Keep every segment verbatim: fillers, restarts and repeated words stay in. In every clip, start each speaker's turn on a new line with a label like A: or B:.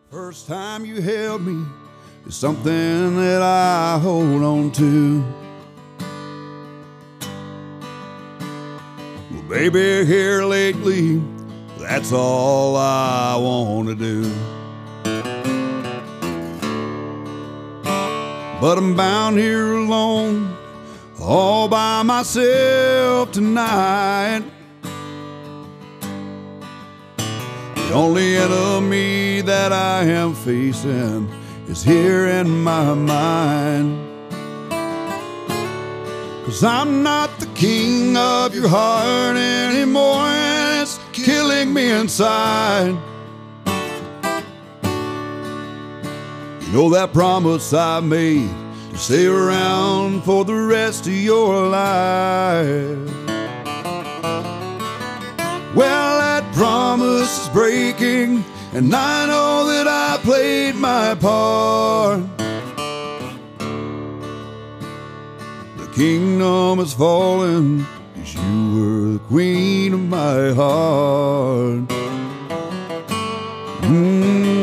A: First time you held me is something that I hold on to. Well, baby, here lately, that's all I want to do. But I'm bound here alone, all by myself tonight. The only enemy that I am facing is here in my mind. 'Cause I'm not the king of your heart anymore, and it's killing me inside. You know that promise I made to stay around for the rest of your life? Well, that promise is breaking, and I know that I played my part. The kingdom is falling, 'cause you were the queen of my heart. Mm-hmm.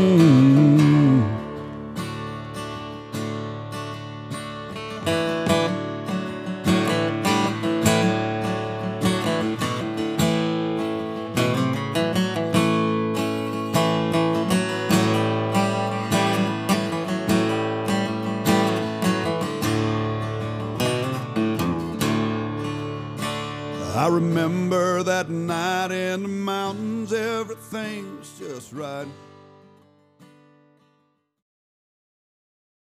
A: I remember that night in the mountains, everything was just right.